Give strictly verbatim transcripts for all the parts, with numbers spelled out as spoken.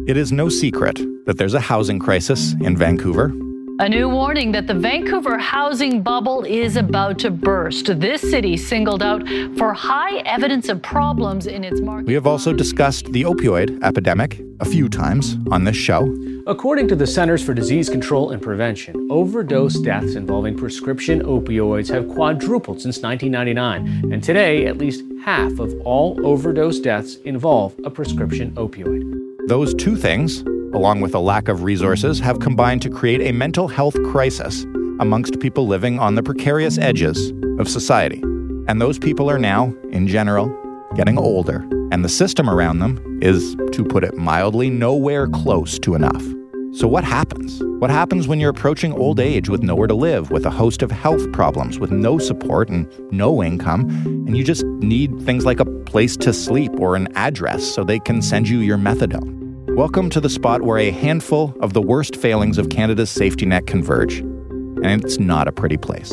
It is no secret that there's a housing crisis in Vancouver. A new warning that the Vancouver housing bubble is about to burst. This city singled out for high evidence of problems in its market. We have also discussed the opioid epidemic a few times on this show. According to the Centers for Disease Control and Prevention, overdose deaths involving prescription opioids have quadrupled since nineteen ninety-nine. And today, at least half of all overdose deaths involve a prescription opioid. Those two things, along with a lack of resources, have combined to create a mental health crisis amongst people living on the precarious edges of society. And those people are now, in general, getting older. And the system around them is, to put it mildly, nowhere close to enough. So what happens? What happens when you're approaching old age with nowhere to live, with a host of health problems, with no support and no income, and you just need things like a place to sleep or an address so they can send you your methadone? Welcome to the spot where a handful of the worst failings of Canada's safety net converge. And it's not a pretty place.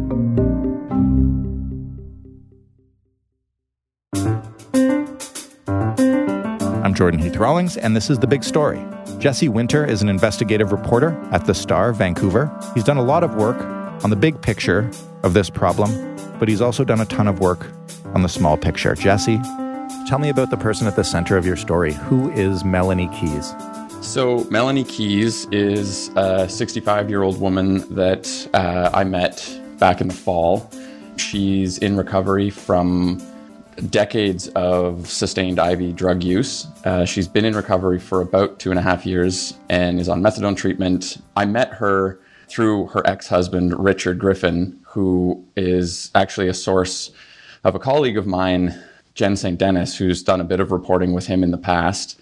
I'm Jordan Heath Rawlings, and this is The Big Story. Jesse Winter is an investigative reporter at The Star, Vancouver. He's done a lot of work on the big picture of this problem, but he's also done a ton of work on the small picture. Jesse, tell me about the person at the center of your story. Who is Melanie Keys? So Melanie Keys is a sixty-five-year-old woman that uh, I met back in the fall. She's in recovery from decades of sustained I V drug use. Uh, she's been in recovery for about two and a half years and is on methadone treatment. I met her through her ex-husband, Richard Griffin, who is actually a source of a colleague of mine, Jen Saint Dennis, who's done a bit of reporting with him in the past.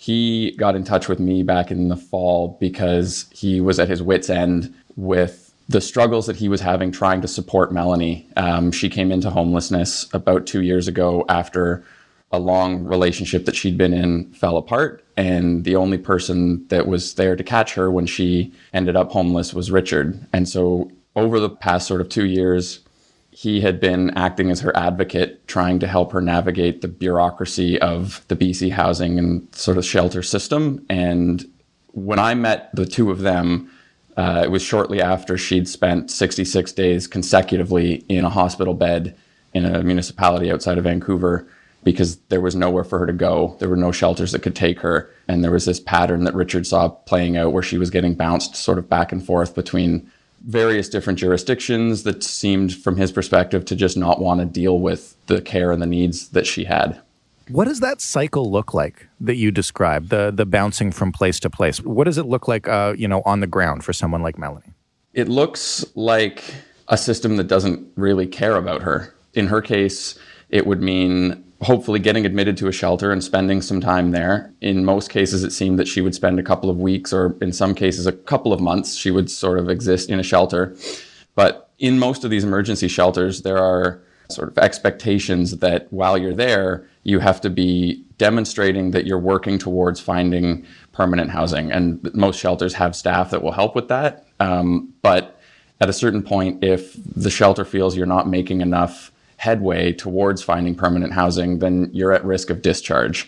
He got in touch with me back in the fall because he was at his wit's end with the struggles that he was having trying to support Melanie. Um, she came into homelessness about two years ago after a long relationship that she'd been in fell apart. And the only person that was there to catch her when she ended up homeless was Richard. And so over the past sort of two years, he had been acting as her advocate, trying to help her navigate the bureaucracy of the B C housing and sort of shelter system. And when I met the two of them, uh, it was shortly after she'd spent sixty-six days consecutively in a hospital bed in a municipality outside of Vancouver because there was nowhere for her to go. There were no shelters that could take her. And there was this pattern that Richard saw playing out where she was getting bounced sort of back and forth between various different jurisdictions that seemed, from his perspective, to just not want to deal with the care and the needs that she had. What does that cycle look like that you described, the the bouncing from place to place? What does it look like, uh, you know, on the ground for someone like Melanie? It looks like a system that doesn't really care about her. In her case, it would mean hopefully getting admitted to a shelter and spending some time there. In most cases, it seemed that she would spend a couple of weeks, or in some cases, a couple of months. She would sort of exist in a shelter. But in most of these emergency shelters, there are sort of expectations that while you're there, you have to be demonstrating that you're working towards finding permanent housing. And most shelters have staff that will help with that. Um, but at a certain point, if the shelter feels you're not making enough headway towards finding permanent housing, then you're at risk of discharge.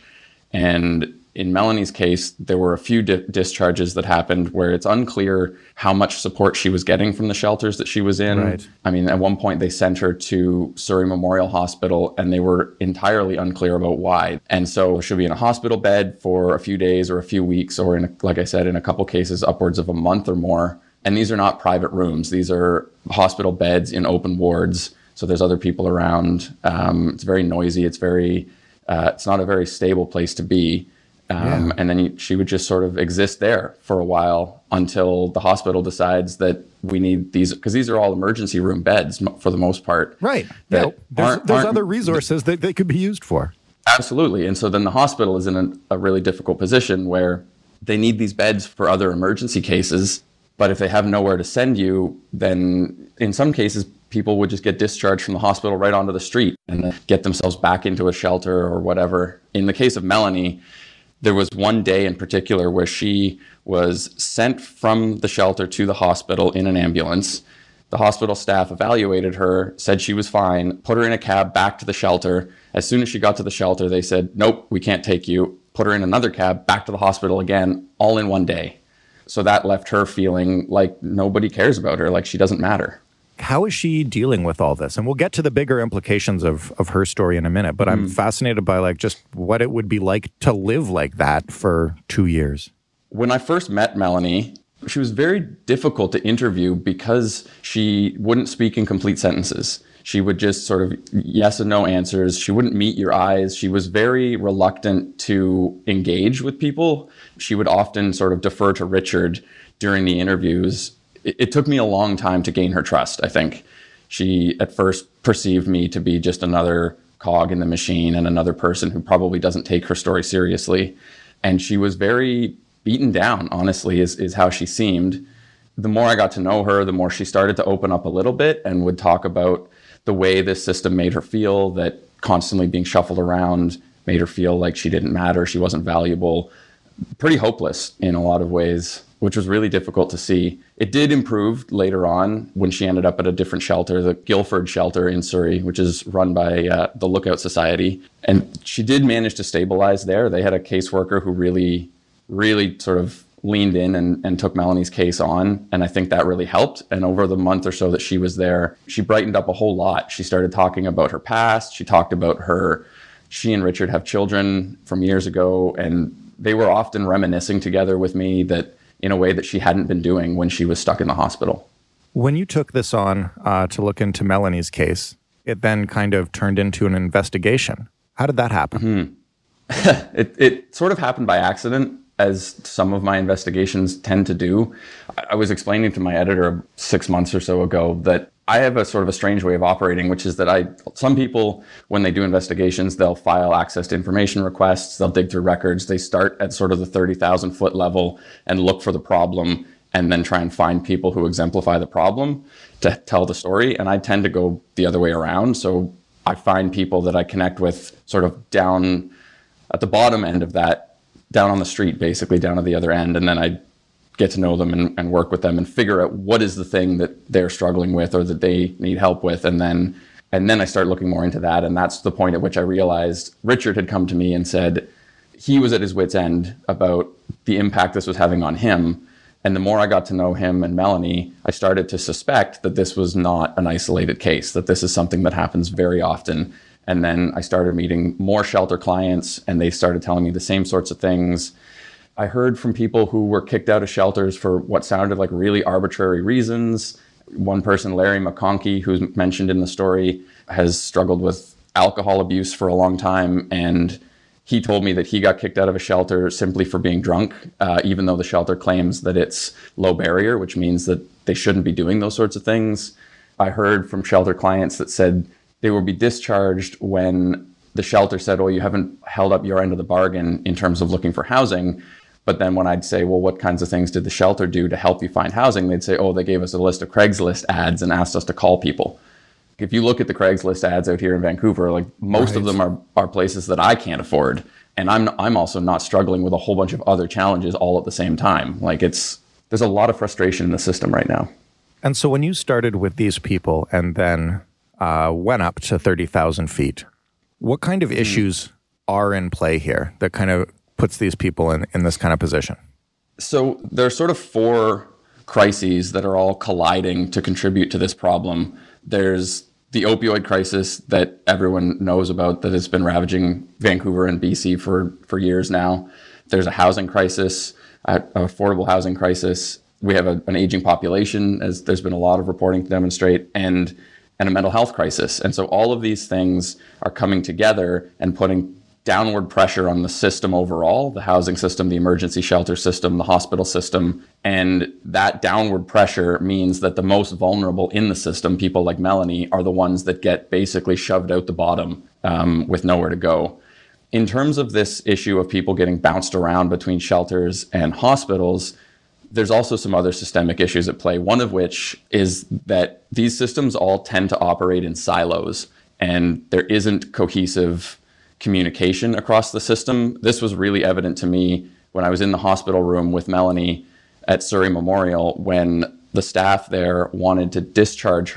And in Melanie's case, there were a few di- discharges that happened where it's unclear how much support she was getting from the shelters that she was in. Right. I mean, at one point they sent her to Surrey Memorial Hospital and they were entirely unclear about why. And so she'll be in a hospital bed for a few days or a few weeks, or in a, like I said, in a couple cases, upwards of a month or more. And these are not private rooms. These are hospital beds in open wards. So there's other people around. Um, it's very noisy. It's very, uh, it's not a very stable place to be. Um, yeah. And then you, she would just sort of exist there for a while until the hospital decides that we need these, because these are all emergency room beds for the most part. Right. Yeah. There's, aren't, there's aren't, other resources that they could be used for. Absolutely. And so then the hospital is in a, a really difficult position where they need these beds for other emergency cases. But if they have nowhere to send you, then in some cases, people would just get discharged from the hospital right onto the street and then get themselves back into a shelter or whatever. In the case of Melanie, there was one day in particular where she was sent from the shelter to the hospital in an ambulance. The hospital staff evaluated her, said she was fine, put her in a cab back to the shelter. As soon as she got to the shelter, they said, nope, we can't take you. put her in another cab, back to the hospital again, all in one day. So that left her feeling like nobody cares about her, like she doesn't matter. How is she dealing with all this? And we'll get to the bigger implications of, of her story in a minute, but mm. I'm fascinated by like just what it would be like to live like that for two years. When I first met Melanie, she was very difficult to interview because she wouldn't speak in complete sentences. She would just sort of yes and no answers. She wouldn't meet your eyes. She was very reluctant to engage with people. She would often sort of defer to Richard during the interviews. It, it took me a long time to gain her trust, I think. She at first perceived me to be just another cog in the machine and another person who probably doesn't take her story seriously. And she was very beaten down, honestly, is, is how she seemed. The more I got to know her, the more she started to open up a little bit and would talk about the way this system made her feel, that constantly being shuffled around made her feel like she didn't matter, she wasn't valuable. Pretty hopeless in a lot of ways, which was really difficult to see. It did improve later on when she ended up at a different shelter, the Guildford shelter in Surrey, which is run by uh, the Lookout Society. And she did manage to stabilize there. They had a caseworker who really, really sort of leaned in and, and took Melanie's case on. And I think that really helped. And over the month or so that she was there, she brightened up a whole lot. She started talking about her past. She talked about her, she and Richard have children from years ago. And they were often reminiscing together with me that in a way that she hadn't been doing when she was stuck in the hospital. When you took this on uh, to look into Melanie's case, it then kind of turned into an investigation. How did that happen? Mm-hmm. it, it sort of happened by accident, as some of my investigations tend to do. I was explaining to my editor six months or so ago that I have a sort of a strange way of operating, which is that I, some people, when they do investigations, they'll file access to information requests, they'll dig through records, they start at sort of the thirty thousand foot level and look for the problem and then try and find people who exemplify the problem to tell the story. And I tend to go the other way around. So I find people that I connect with sort of down at the bottom end of that, down on the street, basically down at the other end. And then I get to know them and, and work with them and figure out what is the thing that they're struggling with or that they need help with. And then, and then I start looking more into that. And that's the point at which I realized Richard had come to me and said he was at his wit's end about the impact this was having on him. And the more I got to know him and Melanie, I started to suspect that this was not an isolated case, that this is something that happens very often. And then I started meeting more shelter clients and they started telling me the same sorts of things. I heard from people who were kicked out of shelters for what sounded like really arbitrary reasons. One person, Larry McConkey, who's mentioned in the story, has struggled with alcohol abuse for a long time. And he told me that he got kicked out of a shelter simply for being drunk, uh, even though the shelter claims that it's low barrier, which means that they shouldn't be doing those sorts of things. I heard from shelter clients that said they will be discharged when the shelter said, oh, you haven't held up your end of the bargain in terms of looking for housing. But then when I'd say, well, what kinds of things did the shelter do to help you find housing? They'd say, oh, they gave us a list of Craigslist ads and asked us to call people. If you look at the Craigslist ads out here in Vancouver, like most right. of them are, are places that I can't afford. And I'm I'm also not struggling with a whole bunch of other challenges all at the same time. Like it's, there's a lot of frustration in the system right now. And so when you started with these people and then uh, went up to thirty thousand feet, what kind of mm. issues are in play here that kind of puts these people in, in this kind of position? So there are sort of four crises that are all colliding to contribute to this problem. There's the opioid crisis that everyone knows about, that has been ravaging Vancouver and B C for, for years now. There's a housing crisis, an affordable housing crisis. We have a, an aging population, as there's been a lot of reporting to demonstrate, and, and a mental health crisis. And so all of these things are coming together and putting downward pressure on the system overall, the housing system, the emergency shelter system, the hospital system. And that downward pressure means that the most vulnerable in the system, people like Melanie, are the ones that get basically shoved out the bottom um, with nowhere to go. In terms of this issue of people getting bounced around between shelters and hospitals, there's also some other systemic issues at play, one of which is that these systems all tend to operate in silos, and there isn't cohesive communication across the system. This was really evident to me when I was in the hospital room with Melanie at Surrey Memorial, when the staff there wanted to discharge her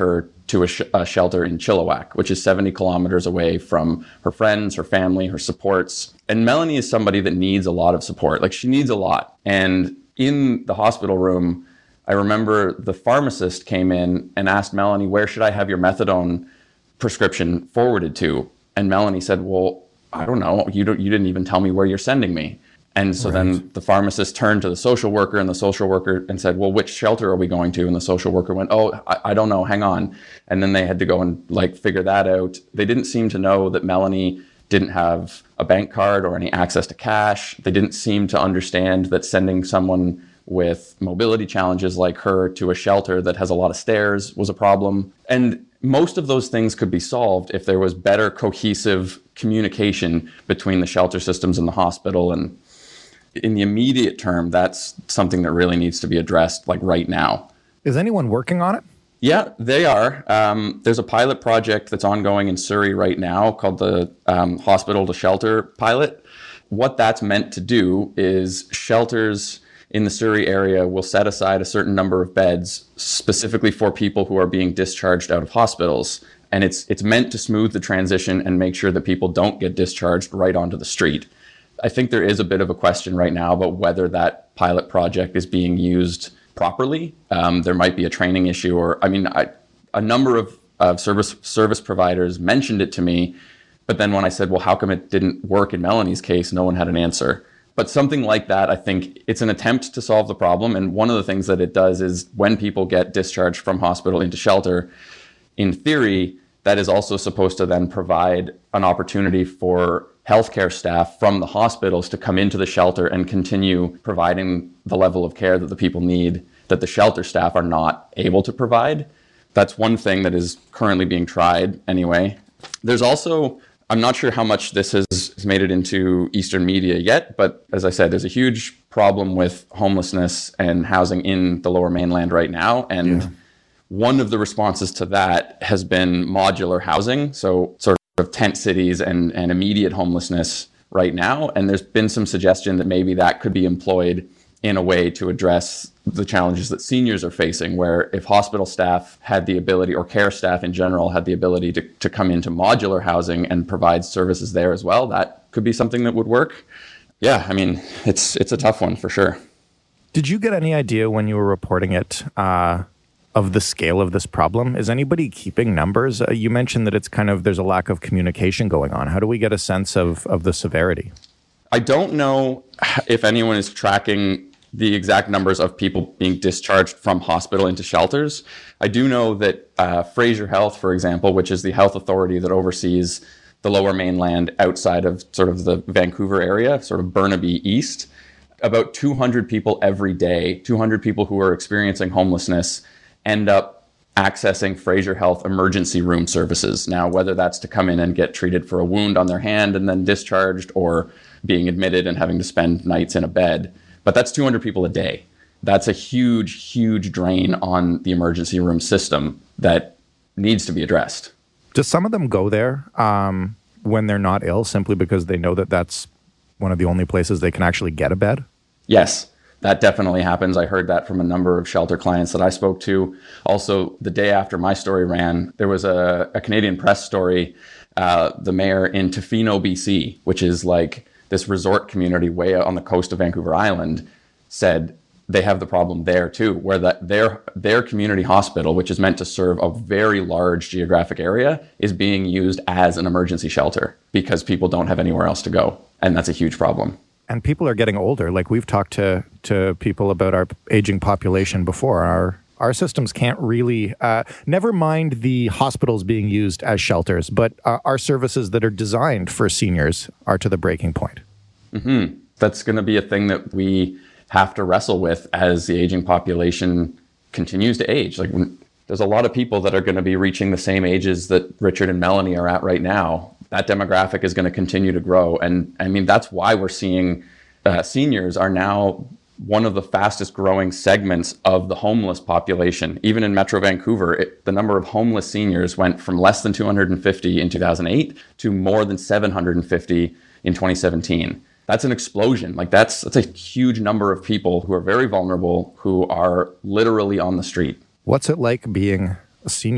to a, sh- a shelter in Chilliwack, which is seventy kilometers away from her friends, her family, her supports. And Melanie is somebody that needs a lot of support. Like, she needs a lot. And in the hospital room, I remember the pharmacist came in and asked Melanie, where should I have your methadone prescription forwarded to? And Melanie said, well, I don't know. You don't, you didn't even tell me where you're sending me. And so right. then the pharmacist turned to the social worker, and the social worker and said, well, which shelter are we going to? And the social worker went, oh, I, I don't know, hang on. And then they had to go and like figure that out. They didn't seem to know that Melanie didn't have a bank card or any access to cash. They didn't seem to understand that sending someone with mobility challenges like her to a shelter that has a lot of stairs was a problem. And most of those things could be solved if there was better cohesive communication between the shelter systems and the hospital. And in the immediate term, that's something that really needs to be addressed, like right now. Is anyone working on it? Yeah, they are. Um, there's a pilot project that's ongoing in Surrey right now called the um, Hospital to Shelter Pilot. What that's meant to do is shelters in the Surrey area will set aside a certain number of beds specifically for people who are being discharged out of hospitals. And it's it's meant to smooth the transition and make sure that people don't get discharged right onto the street. I think there is a bit of a question right now about whether that pilot project is being used properly. Um, there might be a training issue, or, I mean, I, a number of, of service service providers mentioned it to me, but then when I said, well, how come it didn't work in Melanie's case, no one had an answer. But something like that, I think it's an attempt to solve the problem. And one of the things that it does is when people get discharged from hospital into shelter, in theory, that is also supposed to then provide an opportunity for healthcare staff from the hospitals to come into the shelter and continue providing the level of care that the people need that the shelter staff are not able to provide. That's one thing that is currently being tried anyway. There's also, I'm not sure how much this has, has made it into Eastern media yet, but as I said, there's a huge problem with homelessness and housing in the Lower Mainland right now. And yeah. one of the responses to that has been modular housing, so sort of tent cities and, and immediate homelessness right now. And there's been some suggestion that maybe that could be employed in a way to address the challenges that seniors are facing, where if hospital staff had the ability, or care staff in general had the ability to, to come into modular housing and provide services there as well, that could be something that would work. Yeah, I mean, it's it's a tough one for sure. Did you get any idea when you were reporting it uh, of the scale of this problem? Is anybody keeping numbers? Uh, you mentioned that it's kind of, there's a lack of communication going on. How do we get a sense of, of the severity? I don't know if anyone is tracking the exact numbers of people being discharged from hospital into shelters. I do know that uh, Fraser Health, for example, which is the health authority that oversees the Lower Mainland outside of sort of the Vancouver area, sort of Burnaby East, about two hundred people every day, two hundred people who are experiencing homelessness end up accessing Fraser Health emergency room services. Now, whether that's to come in and get treated for a wound on their hand and then discharged, or being admitted and having to spend nights in a bed, but that's two hundred people a day. That's a huge, huge drain on the emergency room system that needs to be addressed. Do some of them go there um, when they're not ill, simply because they know that that's one of the only places they can actually get a bed? Yes. That definitely happens. I heard that from a number of shelter clients that I spoke to. Also, the day after my story ran, there was a, a Canadian Press story, uh, the mayor in Tofino, B C, which is like this resort community way out on the coast of Vancouver Island, said they have the problem there too, where that their their community hospital, which is meant to serve a very large geographic area, is being used as an emergency shelter because people don't have anywhere else to go. And that's a huge problem. And people are getting older. Like, we've talked to, to people about our aging population before. Our our systems can't really, uh, never mind the hospitals being used as shelters, but uh, our services that are designed for seniors are to the breaking point. Mm-hmm. That's going to be a thing that we have to wrestle with as the aging population continues to age. Like, when, there's a lot of people that are going to be reaching the same ages that Richard and Melanie are at right now. That demographic is going to continue to grow. And I mean, that's why we're seeing uh, seniors are now one of the fastest growing segments of the homeless population. Even in Metro Vancouver, it, the number of homeless seniors went from less than two hundred fifty in two thousand eight to more than seven hundred fifty in twenty seventeen. That's an explosion. Like, that's, that's a huge number of people who are very vulnerable, who are literally on the street. What's it like being a senior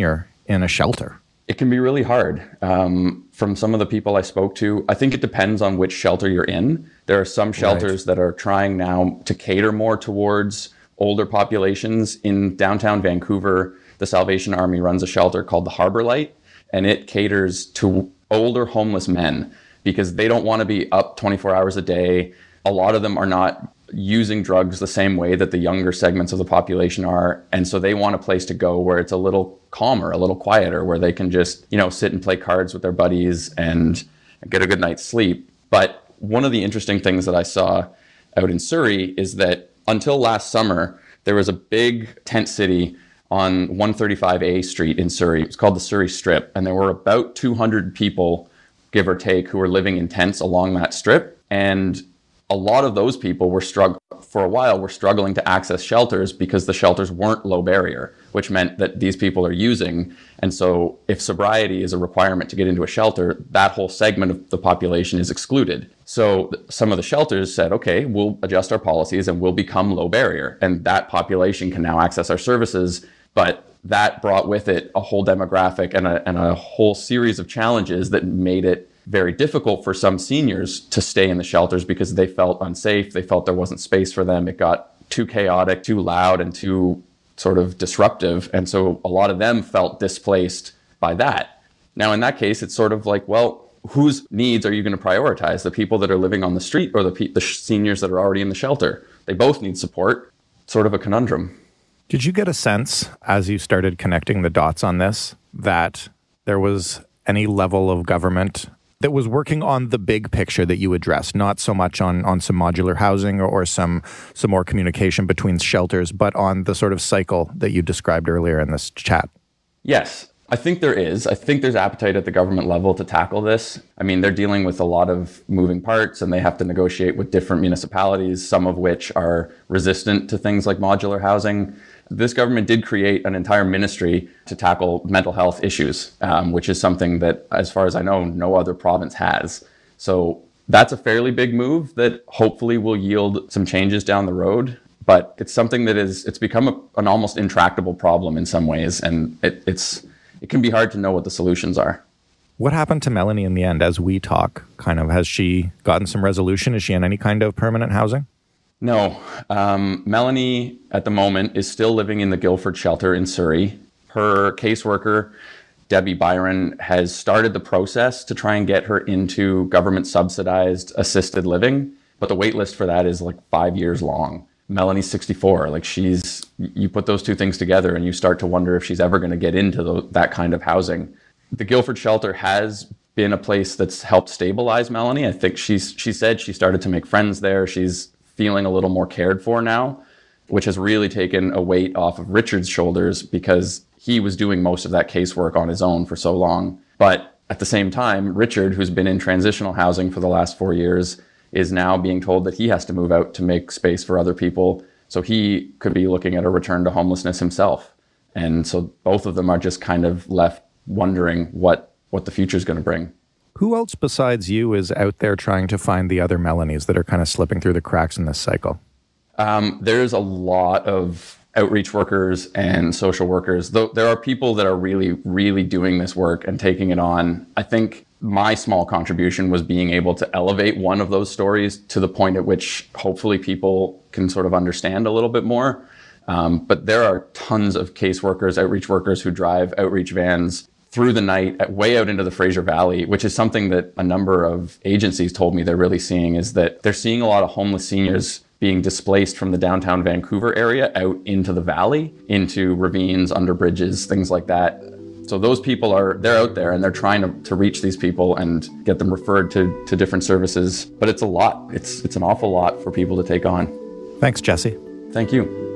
in a shelter? It can be really hard. Um, from some of the people I spoke to, I think it depends on which shelter you're in. There are some shelters right. that are trying now to cater more towards older populations. In downtown Vancouver, the Salvation Army runs a shelter called the Harbor Light, and it caters to older homeless men because they don't want to be up twenty-four hours a day. A lot of them are not using drugs the same way that the younger segments of the population are. And so they want a place to go where it's a little calmer, a little quieter, where they can just, you know, sit and play cards with their buddies and get a good night's sleep. But one of the interesting things that I saw out in Surrey is that until last summer, there was a big tent city on one thirty-five A Street in Surrey. It's called the Surrey Strip. And there were about two hundred people, give or take, who were living in tents along that strip. And a lot of those people were struggling, for a while, were struggling to access shelters because the shelters weren't low barrier, which meant that these people are using. And so if sobriety is a requirement to get into a shelter, that whole segment of the population is excluded. So some of the shelters said, okay, we'll adjust our policies and we'll become low barrier. And that population can now access our services. But that brought with it a whole demographic and a, and a whole series of challenges that made it very difficult for some seniors to stay in the shelters because they felt unsafe. They felt there wasn't space for them. It got too chaotic, too loud, and too sort of disruptive. And so a lot of them felt displaced by that. Now, in that case, it's sort of like, well, whose needs are you going to prioritize? The people that are living on the street or the, pe- the seniors that are already in the shelter? They both need support. Sort of a conundrum. Did you get a sense, as you started connecting the dots on this, that there was any level of government that was working on the big picture that you addressed, not so much on, on some modular housing or, or some some more communication between shelters, but on the sort of cycle that you described earlier in this chat? Yes, I think there is. I think there's appetite at the government level to tackle this. I mean, they're dealing with a lot of moving parts and they have to negotiate with different municipalities, some of which are resistant to things like modular housing. This government did create an entire ministry to tackle mental health issues, um, which is something that, as far as I know, no other province has. So that's a fairly big move that hopefully will yield some changes down the road. But it's something that is, it's become a, an almost intractable problem in some ways. And it, it's, it can be hard to know what the solutions are. What happened to Melanie in the end as we talk? Kind of, has she gotten some resolution? Is she in any kind of permanent housing? No. Um, Melanie, at the moment, is still living in the Guildford shelter in Surrey. Her caseworker, Debbie Byron, has started the process to try and get her into government-subsidized assisted living, but the wait list for that is like five years long. Melanie's sixty-four. Like she's, you put those two things together and you start to wonder if she's ever going to get into the, that kind of housing. The Guildford shelter has been a place that's helped stabilize Melanie. I think she's, she said she started to make friends there. She's feeling a little more cared for now, which has really taken a weight off of Richard's shoulders because he was doing most of that casework on his own for so long. But at the same time, Richard, who's been in transitional housing for the last four years, is now being told that he has to move out to make space for other people. So he could be looking at a return to homelessness himself. And so both of them are just kind of left wondering what, what the future is going to bring. Who else besides you is out there trying to find the other Melanies that are kind of slipping through the cracks in this cycle? Um, there's a lot of outreach workers and social workers. Though there are people that are really, really doing this work and taking it on. I think my small contribution was being able to elevate one of those stories to the point at which hopefully people can sort of understand a little bit more. Um, but there are tons of caseworkers, outreach workers who drive outreach vans through the night, at, way out into the Fraser Valley, which is something that a number of agencies told me they're really seeing, is that they're seeing a lot of homeless seniors being displaced from the downtown Vancouver area out into the valley, into ravines, under bridges, things like that. So those people are, they're out there and they're trying to, to reach these people and get them referred to, to different services. But it's a lot. It's, it's an awful lot for people to take on. Thanks, Jesse. Thank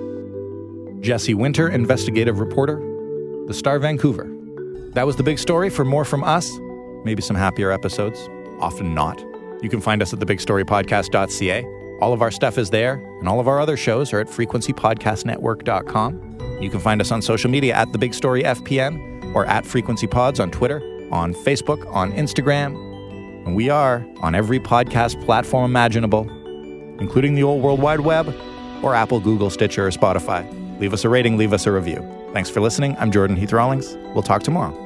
you. Jesse Winter, investigative reporter, The Star Vancouver. That was the big story. For more from us, maybe some happier episodes, often not, you can find us at the big story podcast dot c a. All of our stuff is there, and all of our other shows are at frequency podcast network dot com. You can find us on social media at The Big Story F P N or at FrequencyPods on Twitter, on Facebook, on Instagram. And we are on every podcast platform imaginable, including the old World Wide Web or Apple, Google, Stitcher, or Spotify. Leave us a rating, leave us a review. Thanks for listening. I'm Jordan Heath Rawlings. We'll talk tomorrow.